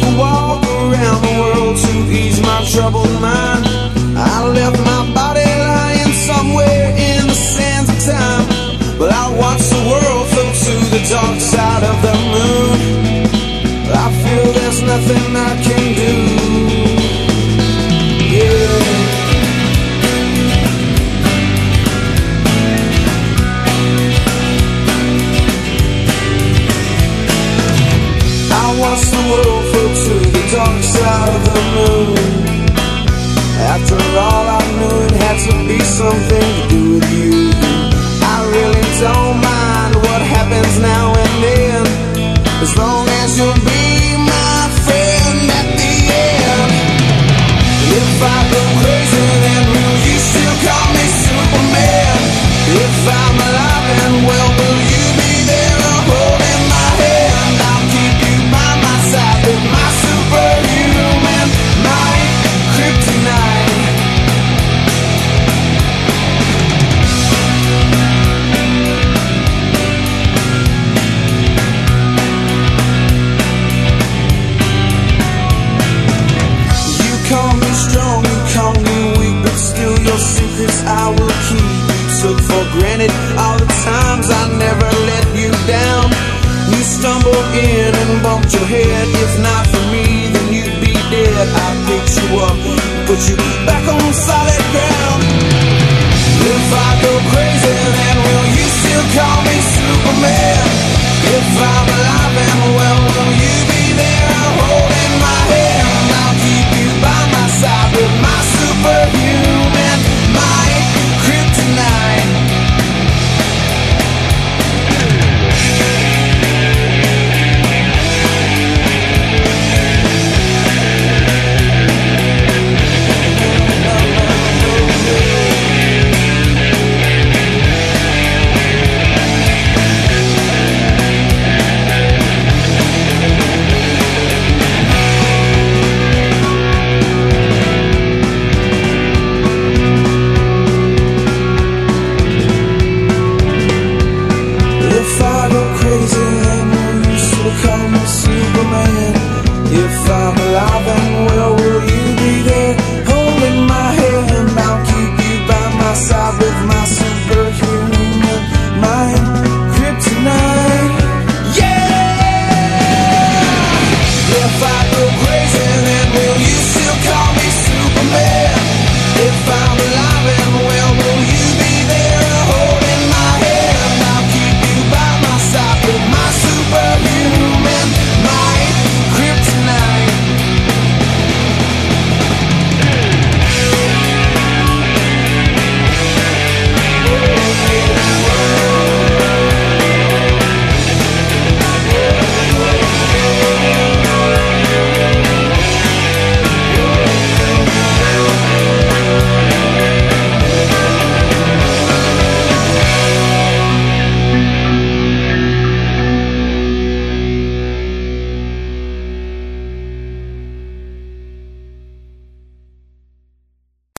a walk around the world to ease my troubled mind. I left my body lying somewhere in the sands of time, but I watched the world float to the dark side of the moon. I feel there's nothing I can do. Yeah. Watch the world float to the dark side of the moon. After all, I knew it had to be something to do with you. I really don't mind what happens now and then, as long as you'll be my friend at the end. If I go crazy, then will you still call me Superman? If I'm alive and well, will you be there holding my hand? I'll keep you by my side with my superhuman might, kryptonite. You call me strong, you call me weak, but still your secrets I will keep. Took for granted all the times I never let you down. You stumbled in and bumped your head. If not for me, then you'd be dead. I picked you up, put you back on solid ground. If I go crazy, then will you still call me Superman? If I'm alive and well, will you